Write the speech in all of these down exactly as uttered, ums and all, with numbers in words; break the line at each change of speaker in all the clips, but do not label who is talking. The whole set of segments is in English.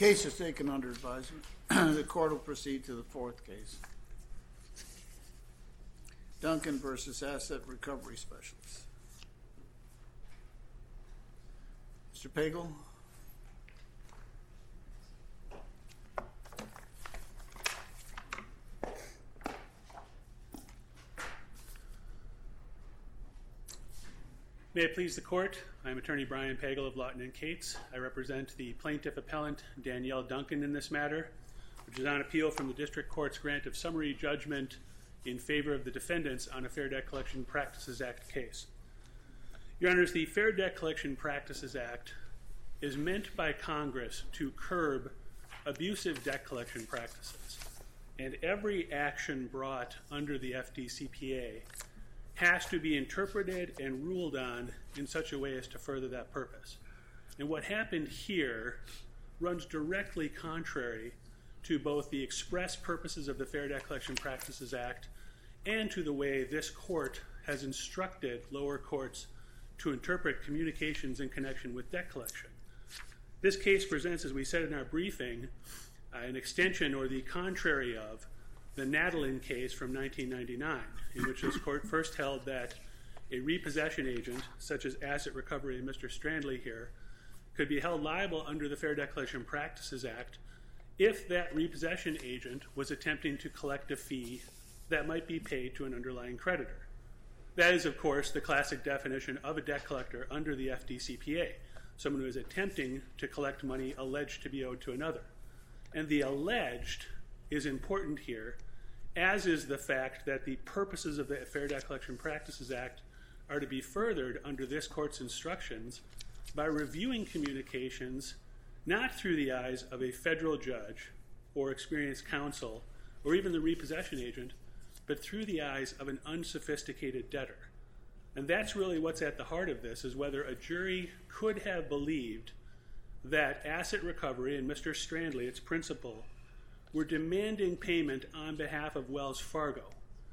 Case is taken under advisement. The court will proceed to the fourth case. Duncan versus Asset Recovery Specialists. Mister Pagel.
May it please the court, I am Attorney Brian Pagel of Lawton and Cates. I represent the plaintiff appellant Danielle Duncan in this matter, which is on appeal from the district court's grant of summary judgment in favor of the defendants on a Fair Debt Collection Practices Act case. Your Honors, the Fair Debt Collection Practices Act is meant by Congress to curb abusive debt collection practices, and every action brought under the F D C P A has to be interpreted and ruled on in such a way as to further that purpose. And what happened here runs directly contrary to both the express purposes of the Fair Debt Collection Practices Act and to the way this court has instructed lower courts to interpret communications in connection with debt collection. This case presents, as we said in our briefing, uh, an extension or the contrary of the Nadalin case from nineteen ninety-nine, in which this court first held that a repossession agent, such as Asset Recovery and Mister Strandley here, could be held liable under the Fair Debt Collection Practices Act if that repossession agent was attempting to collect a fee that might be paid to an underlying creditor. That is, of course, the classic definition of a debt collector under the F D C P A, someone who is attempting to collect money alleged to be owed to another. And the alleged is important here, as is the fact that the purposes of the Fair Debt Collection Practices Act are to be furthered under this court's instructions by reviewing communications not through the eyes of a federal judge or experienced counsel or even the repossession agent, but through the eyes of an unsophisticated debtor. And that's really what's at the heart of this, is whether a jury could have believed that Asset Recovery and Mister Strandley, its principal, were demanding payment on behalf of Wells Fargo,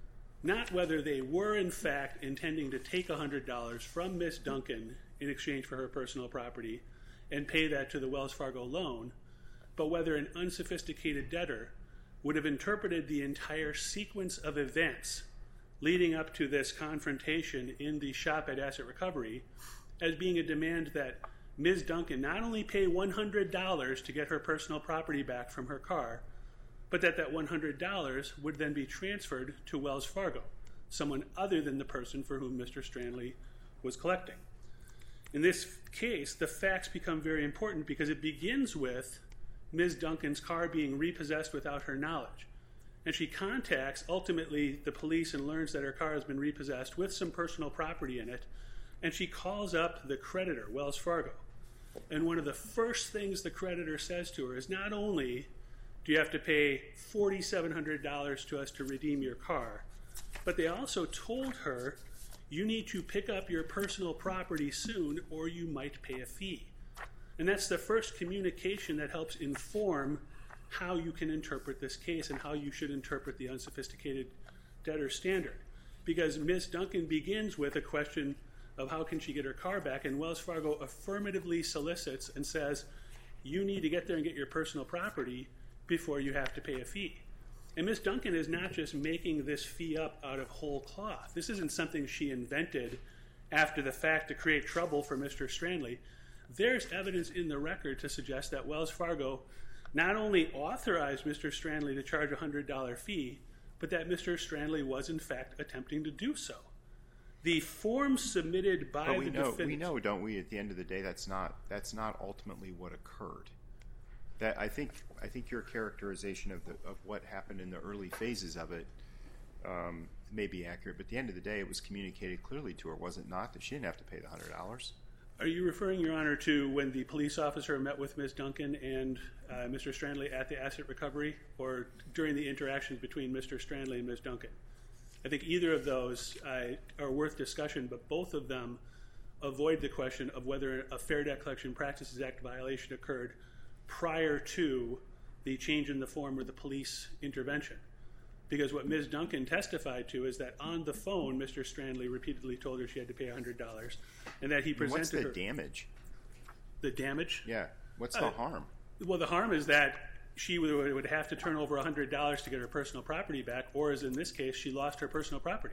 not whether they were in fact intending to take one hundred dollars from Miss Duncan in exchange for her personal property and pay that to the Wells Fargo loan, but whether an unsophisticated debtor would have interpreted the entire sequence of events leading up to this confrontation in the shop at Asset Recovery as being a demand that Miz Duncan not only pay one hundred dollars to get her personal property back from her car, but that that one hundred dollars would then be transferred to Wells Fargo, someone other than the person for whom Mister Strandley was collecting. In this case, the facts become very important because it begins with Miz Duncan's car being repossessed without her knowledge. And she contacts, ultimately, the police and learns that her car has been repossessed with some personal property in it, and she calls up the creditor, Wells Fargo. And one of the first things the creditor says to her is, not only do you have to pay four thousand seven hundred dollars to us to redeem your car, but they also told her, you need to pick up your personal property soon or you might pay a fee. And that's the first communication that helps inform how you can interpret this case and how you should interpret the unsophisticated debtor standard. Because Miz Duncan begins with a question of how can she get her car back, and Wells Fargo affirmatively solicits and says, you need to get there and get your personal property before you have to pay a fee. And Miz Duncan is not just making this fee up out of whole cloth. This isn't something she invented after the fact to create trouble for Mister Strandley. There's evidence in the record to suggest that Wells Fargo not only authorized Mister Strandley to charge a one hundred dollars fee, but that Mister Strandley was in fact attempting to do so. The form submitted by
but we
the
know,
defendant...
We know, don't we, at the end of the day, that's not, that's not ultimately what occurred. That I think I think your characterization of the of what happened in the early phases of it um, may be accurate, but at the end of the day, it was communicated clearly to her, was it not, that she didn't have to pay the one hundred dollars?
Are you referring, Your Honor, to when the police officer met with Miz Duncan and uh, Mister Strandley at the Asset Recovery, or during the interactions between Mister Strandley and Miz Duncan? I think either of those uh, are worth discussion, but both of them avoid the question of whether a Fair Debt Collection Practices Act violation occurred prior to the change in the form or the police intervention. Because what Miz Duncan testified to is that on the phone, Mister Strandley repeatedly told her she had to pay one hundred dollars, and that he presented her...
What's the damage?
The damage?
Yeah. What's
uh,
the harm?
Well, the harm is that she would, would have to turn over one hundred dollars to get her personal property back, or as in this case, she lost her personal property.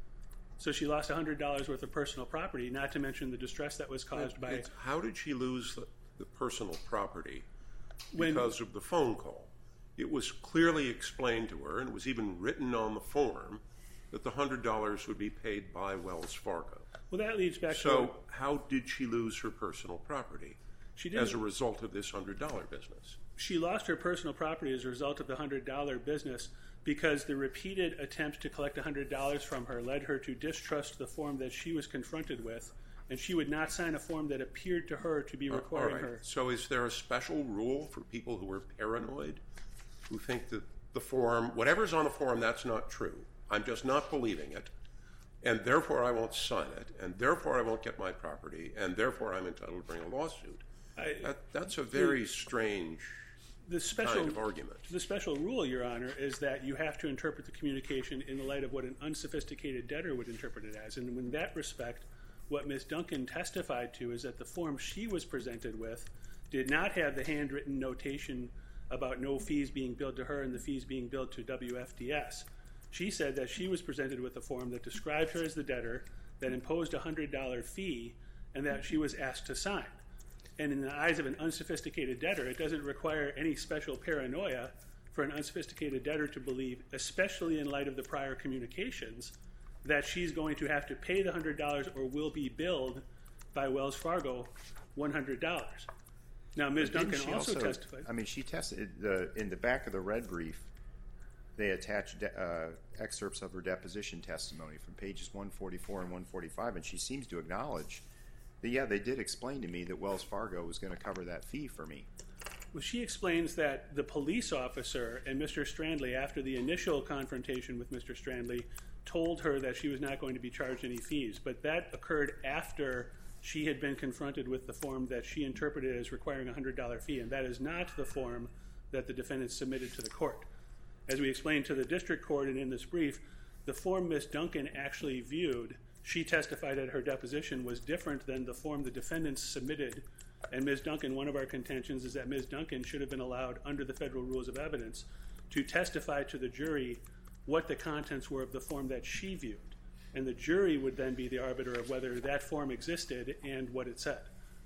So she lost one hundred dollars worth of personal property, not to mention the distress that was caused
It,
by...
it's, how did she lose the, the personal property
when,
because of the phone call? It was clearly explained to her, and it was even written on the form, that the one hundred dollars would be paid by Wells Fargo.
Well, that leads back
so
to...
So how did she lose her personal property
she didn't,
as a result of this one hundred dollar business?
She lost her personal property as a result of the one hundred dollar business because the repeated attempts to collect one hundred dollars from her led her to distrust the form that she was confronted with, and she would not sign a form that appeared to her to be requiring
All right.
her.
So is there a special rule for people who are paranoid, who think that the form, whatever's on the form, that's not true? I'm just not believing it, and therefore I won't sign it, and therefore I won't get my property, and therefore I'm entitled to bring a lawsuit.
I,
that, that's a very strange
the special,
kind of argument.
The special rule, Your Honor, is that you have to interpret the communication in the light of what an unsophisticated debtor would interpret it as. And in that respect, what Miz Duncan testified to is that the form she was presented with did not have the handwritten notation about no fees being billed to her and the fees being billed to W F D S. She said that she was presented with a form that described her as the debtor, that imposed a one hundred dollar fee, and that she was asked to sign. And in the eyes of an unsophisticated debtor, it doesn't require any special paranoia for an unsophisticated debtor to believe, especially in light of the prior communications, that she's going to have to pay the one hundred dollars or will be billed by Wells Fargo one hundred dollars. Now, Miz Duncan also, also testified.
I mean, she tested the, in the back of the red brief, they attached de, uh, excerpts of her deposition testimony from pages one forty-four and one forty-five, and she seems to acknowledge that, yeah, they did explain to me that Wells Fargo was going to cover that fee for me.
Well, she explains that the police officer and Mister Strandley, after the initial confrontation with Mister Strandley, told her that she was not going to be charged any fees, but that occurred after she had been confronted with the form that she interpreted as requiring a one hundred dollar fee, and that is not the form that the defendant submitted to the court. As we explained to the district court and in this brief, the form Miz Duncan actually viewed, she testified at her deposition, was different than the form the defendants submitted. And Miz Duncan, one of our contentions is that Miz Duncan should have been allowed, under the federal rules of evidence, to testify to the jury what the contents were of the form that she viewed. And the jury would then be the arbiter of whether that form existed and what it said.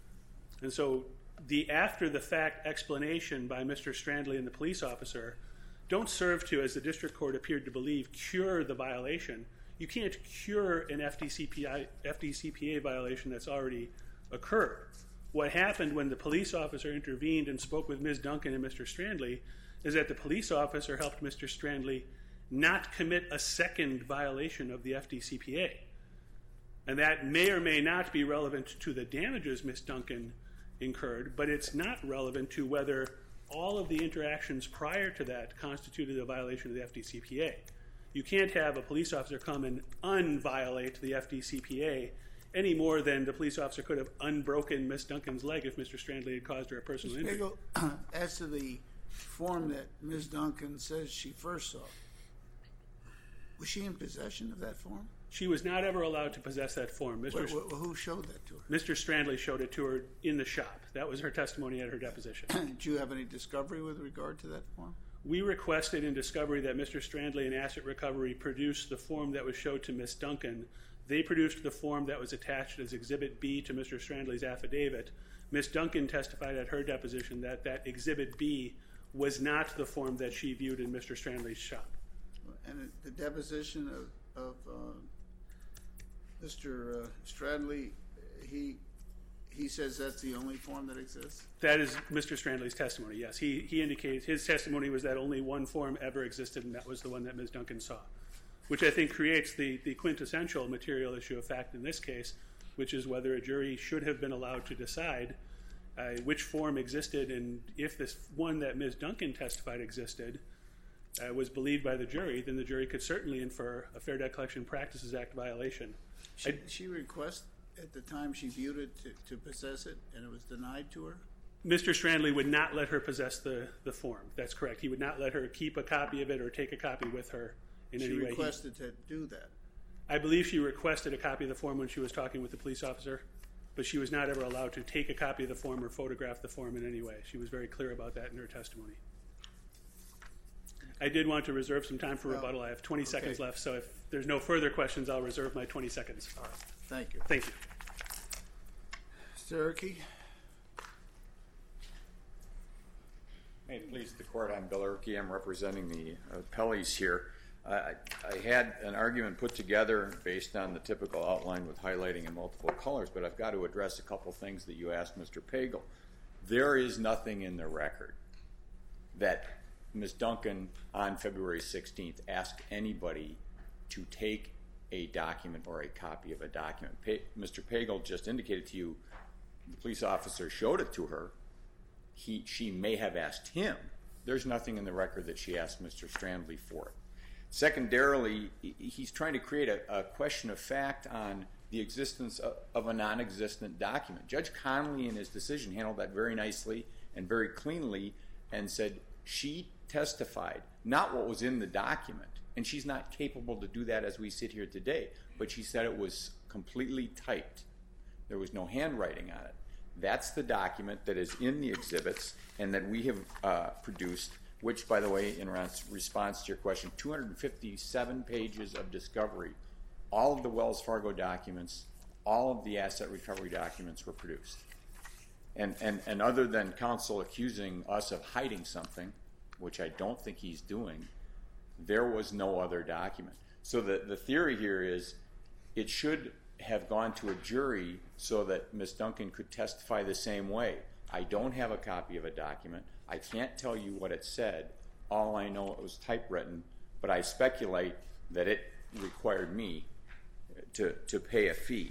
And so the after-the-fact explanation by Mister Strandley and the police officer don't serve to, as the district court appeared to believe, cure the violation. You can't cure an F D C P A violation that's already occurred. What happened when the police officer intervened and spoke with Miz Duncan and Mister Strandley is that the police officer helped Mister Strandley not commit a second violation of the F D C P A. And that may or may not be relevant to the damages Miz Duncan incurred, but it's not relevant to whether all of the interactions prior to that constituted a violation of the F D C P A. You can't have a police officer come and unviolate the F D C P A any more than the police officer could have unbroken Miz Duncan's leg if Mister Strandley had caused her a personal injury.
Spiegel, as to the form that Miz Duncan says she first saw, was she in possession of that form?
She was not ever allowed to possess that form. Mister
Well, well, who showed that to her?
Mister Strandley showed it to her in the shop. That was her testimony at her deposition.
Did you have any discovery with regard to that form?
We requested in discovery that Mister Strandley and Asset Recovery produce the form that was showed to Miz Duncan. They produced the form that was attached as Exhibit B to Mister Strandley's affidavit. Miz Duncan testified at her deposition that that Exhibit B was not the form that she viewed in Mister Strandley's shop.
And the deposition of, of uh, Mister Uh, Strandley, he he says that's the only form that exists?
That is Mister Strandley's testimony, yes. He, he indicates his testimony was that only one form ever existed, and that was the one that Miz Duncan saw, which I think creates the, the quintessential material issue of fact in this case, which is whether a jury should have been allowed to decide uh, which form existed, and if this one that Miz Duncan testified existed uh, was believed by the jury, then the jury could certainly infer a Fair Debt Collection Practices Act violation.
She, I, she request at the time she viewed it to, to possess it, and it was denied to her?
Mister Strandley would not let her possess the, the form. That's correct. He would not let her keep a copy of it or take a copy with her in
she
any way.
She requested to do that?
I believe she requested a copy of the form when she was talking with the police officer. but she was not ever allowed to take a copy of the form or photograph the form in any way. She was very clear about that in her testimony. I did want to reserve some time for
Well,
rebuttal. I have twenty
okay.
seconds left, so if there's no further questions, I'll reserve my twenty seconds.
All right. Thank you.
Thank you.
Mister Erkey?
May it please the court, I'm Bill Erkey. I'm representing the appellees here. I, I had an argument put together based on the typical outline with highlighting in multiple colors, but I've got to address a couple things that you asked Mister Pagel. There is nothing in the record that Miz Duncan on February sixteenth asked anybody to take a document or a copy of a document. Pa- Mister Pagel just indicated to you the police officer showed it to her. He, she may have asked him. There's nothing in the record that she asked Mister Strandley for it. Secondarily, he's trying to create a, a question of fact on the existence of, of a non-existent document. Judge Connolly in his decision handled that very nicely and very cleanly and said she testified not what was in the document, and she's not capable to do that as we sit here today, but she said it was completely typed. There was no handwriting on it. That's the document that is in the exhibits and that we have uh, produced, which, by the way, in response to your question, two hundred fifty-seven pages of discovery, all of the Wells Fargo documents, all of the asset recovery documents were produced. And, and, and other than counsel accusing us of hiding something, which I don't think he's doing, there was no other document. So the, the theory here is it should have gone to a jury so that Miz Duncan could testify the same way. I don't have a copy of a document. I can't tell you what it said. All I know it was typewritten, but I speculate that it required me to, to pay a fee.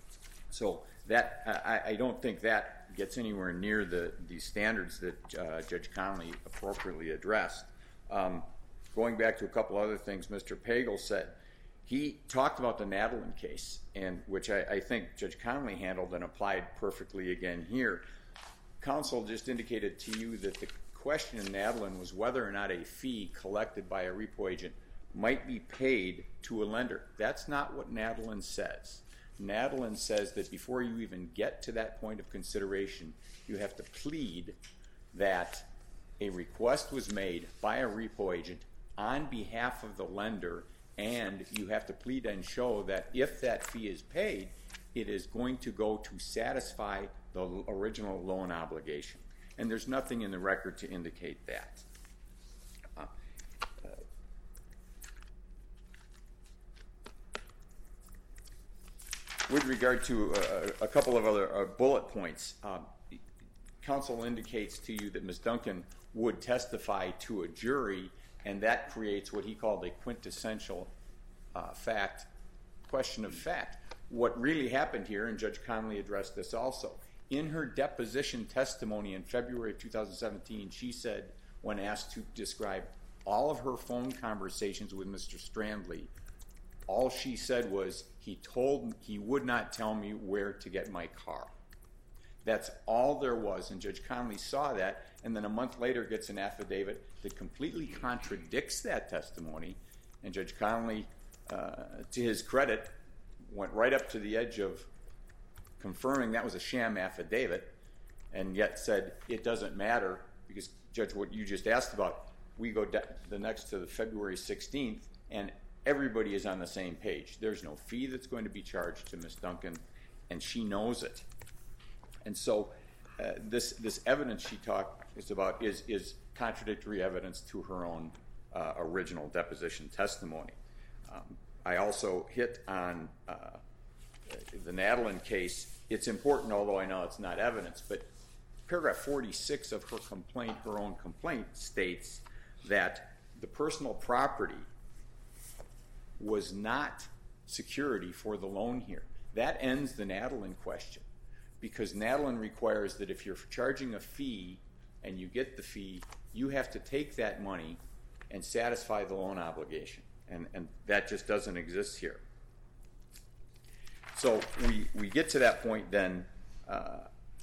So that I, I don't think that gets anywhere near the, the standards that uh, Judge Connolly appropriately addressed. Um, going back to a couple other things Mister Pagel said, he talked about the Nadlin case, and which I, I think Judge Connolly handled and applied perfectly again here. Counsel just indicated to you that the question in Nadlin was whether or not a fee collected by a repo agent might be paid to a lender. That's not what Nadlin says. Nadlin says that before you even get to that point of consideration, you have to plead that a request was made by a repo agent on behalf of the lender, and you have to plead and show that if that fee is paid, it is going to go to satisfy the original loan obligation. And there's nothing in the record to indicate that. Uh, uh, with regard to uh, a couple of other uh, bullet points, um, counsel indicates to you that Miz Duncan would testify to a jury, and that creates what he called a quintessential uh, fact, question of fact. What really happened here, and Judge Connolly addressed this also, in her deposition testimony in February of two thousand seventeen, she said, when asked to describe all of her phone conversations with Mister Strandley, all she said was, he told he would not tell me where to get my car. That's all there was, and Judge Connolly saw that, and then a month later gets an affidavit that completely contradicts that testimony, and Judge Connolly, uh, to his credit, went right up to the edge of confirming that was a sham affidavit, and yet said it doesn't matter because, Judge, what you just asked about, we go de- the next to the February sixteenth, and everybody is on the same page. There's no fee that's going to be charged to Miz Duncan, and she knows it. And so uh, this this evidence she talked is about is is contradictory evidence to her own uh, original deposition testimony. Um, I also hit on uh, the Nadlin case. It's important, although I know it's not evidence, but paragraph forty-six of her complaint, her own complaint, states that the personal property was not security for the loan here. That ends the Nadlin question, because Nadlin requires that if you're charging a fee and you get the fee, you have to take that money and satisfy the loan obligation, and, and that just doesn't exist here. So we, we get to that point then uh,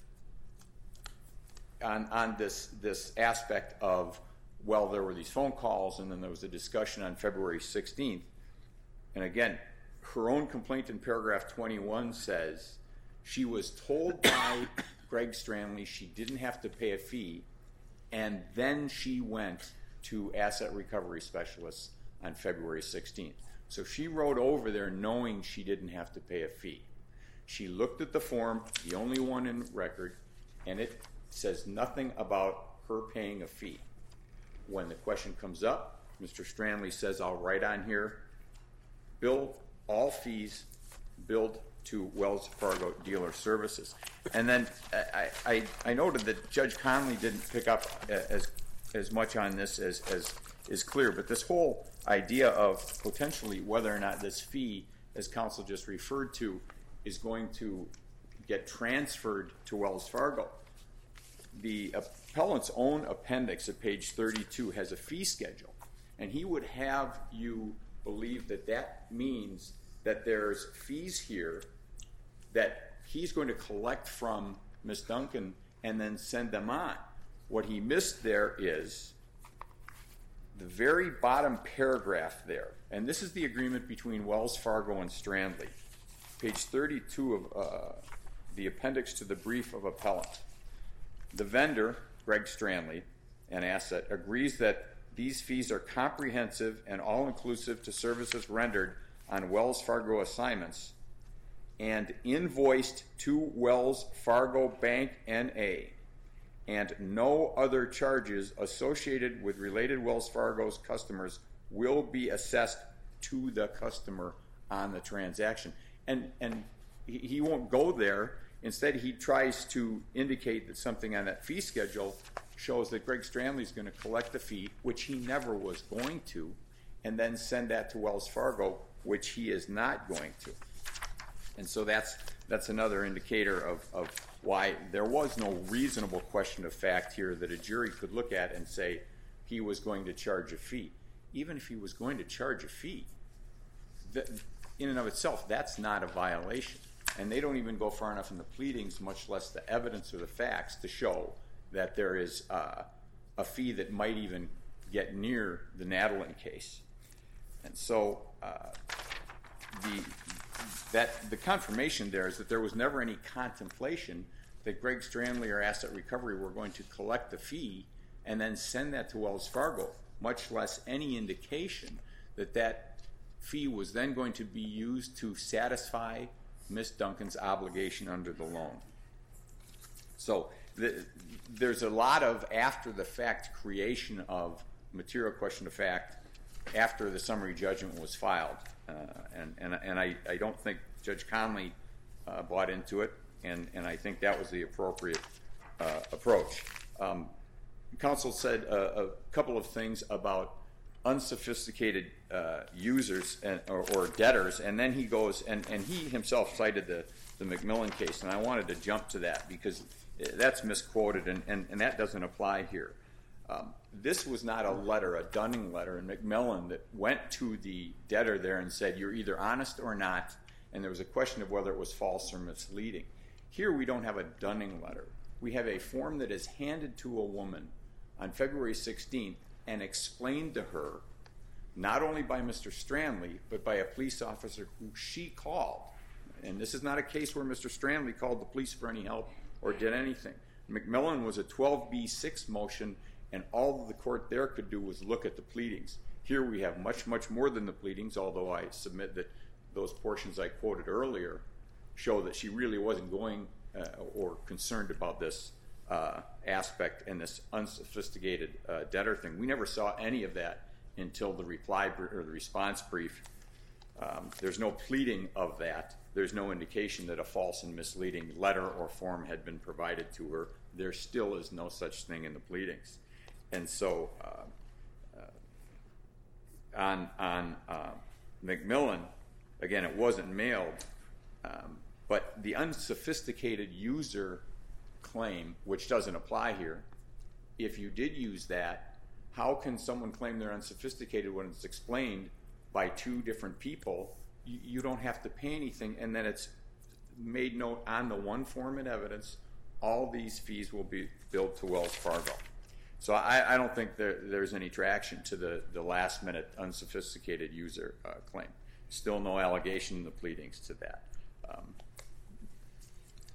on, on this, this aspect of, well, there were these phone calls and then there was a discussion on February sixteenth. And again, her own complaint in paragraph twenty-one says She was told by Greg Stranley she didn't have to pay a fee, and then she went to asset recovery specialists on February sixteenth. So she wrote over there knowing she didn't have to pay a fee. She looked at the form, the only one in record, and it says nothing about her paying a fee. When the question comes up, Mister Stranley says, I'll write on here, bill all fees billed to Wells Fargo Dealer Services. And then I, I, I noted that Judge Conley didn't pick up as, as much on this as, as is clear, but this whole idea of potentially whether or not this fee, as counsel just referred to, is going to get transferred to Wells Fargo. The appellant's own appendix at page thirty-two has a fee schedule, and he would have you believe that that means that there's fees here that he's going to collect from Miz Duncan and then send them on. What he missed there is the very bottom paragraph there, and this is the agreement between Wells Fargo and Stranley, page thirty-two of uh, the appendix to the brief of appellant. The vendor, Greg Stranley, an asset, agrees that these fees are comprehensive and all-inclusive to services rendered on Wells Fargo assignments and invoiced to Wells Fargo Bank N A, and no other charges associated with related Wells Fargo's customers will be assessed to the customer on the transaction. And, and he won't go there. Instead, he tries to indicate that something on that fee schedule shows that Greg Stranley is going to collect the fee, which he never was going to, and then send that to Wells Fargo, which he is not going to. And so that's that's another indicator of, of why there was no reasonable question of fact here that a jury could look at and say he was going to charge a fee. Even if he was going to charge a fee, that, in and of itself, that's not a violation. And they don't even go far enough in the pleadings, much less the evidence or the facts, to show that there is uh, a fee that might even get near the Nadeline case. And so uh, the that the confirmation there is that there was never any contemplation that Greg Stranley or Asset Recovery were going to collect the fee and then send that to Wells Fargo, much less any indication that that fee was then going to be used to satisfy Miz Duncan's obligation under the loan. So the, there's a lot of after-the-fact creation of material question of fact after the summary judgment was filed. Uh, and and, and I, I don't think Judge Conley uh, bought into it, and, and I think that was the appropriate uh, approach. Um, counsel said a, a couple of things about unsophisticated uh, users and, or, or debtors, and then he goes, and, and he himself cited the, the McMillan case, and I wanted to jump to that because that's misquoted, and, and, and that doesn't apply here. Um, this was not a letter, a Dunning letter in McMillan that went to the debtor there and said, you're either honest or not, and there was a question of whether it was false or misleading. Here we don't have a Dunning letter. We have a form that is handed to a woman on February sixteenth and explained to her, not only by Mister Stranley, but by a police officer who she called. And this is not a case where Mister Stranley called the police for any help or did anything. McMillan was a twelve B six motion, and all the court there could do was look at the pleadings. Here we have much, much more than the pleadings, although I submit that those portions I quoted earlier show that she really wasn't going uh, or concerned about this uh, aspect and this unsophisticated uh, debtor thing. We never saw any of that until the reply br- or the response brief. Um, there's no pleading of that. There's no indication that a false and misleading letter or form had been provided to her. There still is no such thing in the pleadings. And so uh, uh, on, on uh, McMillan, again, it wasn't mailed, um, but the unsophisticated user claim, which doesn't apply here, if you did use that, how can someone claim they're unsophisticated when it's explained by two different people? You, you don't have to pay anything, and then it's made note on the one form and evidence, all these fees will be billed to Wells Fargo. So I, I don't think there, there's any traction to the, the last-minute unsophisticated user uh, claim. Still no allegation in the pleadings to that. Um,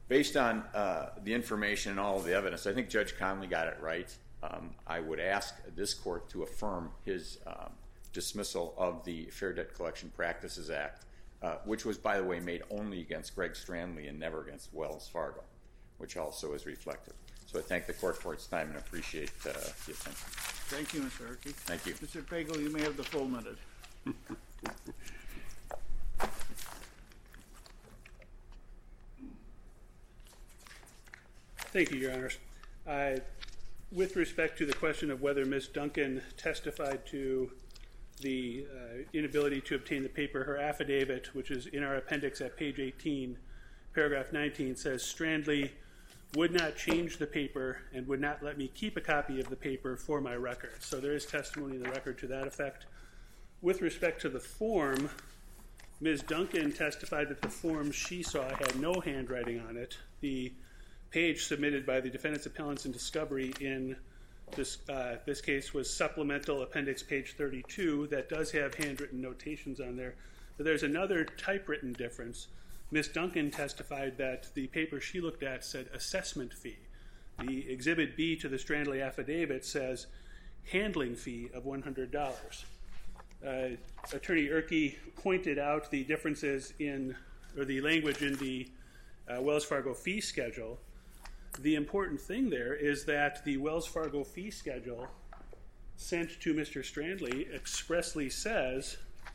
based on uh, the information and all of the evidence, I think Judge Conley got it right. Um, I would ask this court to affirm his um, dismissal of the Fair Debt Collection Practices Act, uh, which was, by the way, made only against Greg Strandley and never against Wells Fargo, which also is reflected. So I thank the court for its time and appreciate uh, the attention.
Thank you, Mister Herkey.
Thank you.
Mister Pagel, you may have the full minute.
Thank you, Your Honors. Uh, with respect to the question of whether Miz Duncan testified to the uh, inability to obtain the paper, her affidavit, which is in our appendix at page eighteen, paragraph nineteen, says Strandley would not change the paper and would not let me keep a copy of the paper for my record. So there is testimony in the record to that effect. With respect to the form, Miz Duncan testified that the form she saw had no handwriting on it. The page submitted by the defendant's appellants in discovery in this, uh, this case was supplemental appendix page thirty-two that does have handwritten notations on there. But there's another typewritten difference. Miz Duncan testified that the paper she looked at said assessment fee. The Exhibit B to the Strandley affidavit says handling fee of one hundred dollars. Uh, Attorney Erkey pointed out the differences in, or the language in the uh, Wells Fargo fee schedule. The important thing there is that the Wells Fargo fee schedule sent to Mister Strandley expressly says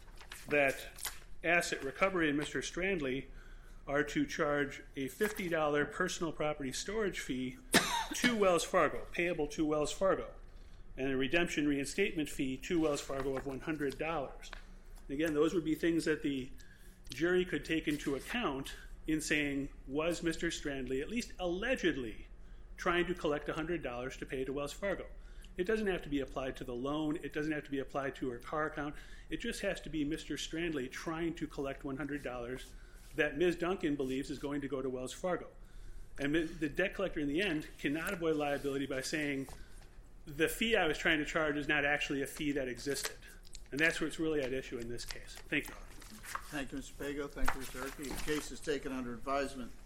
that Asset Recovery and Mister Strandley are to charge a fifty dollars personal property storage fee to Wells Fargo, payable to Wells Fargo, and a redemption reinstatement fee to Wells Fargo of one hundred dollars. Again, those would be things that the jury could take into account in saying, was Mister Strandley at least allegedly trying to collect one hundred dollars to pay to Wells Fargo? It doesn't have to be applied to the loan. It doesn't have to be applied to her car account. It just has to be Mister Strandley trying to collect one hundred dollars that Miz Duncan believes is going to go to Wells Fargo. And the debt collector in the end cannot avoid liability by saying, the fee I was trying to charge is not actually a fee that existed. And that's what's really at issue in this case. Thank you.
Thank you, Mister Pagel. Thank you, Mister Herkey. The case is taken under advisement.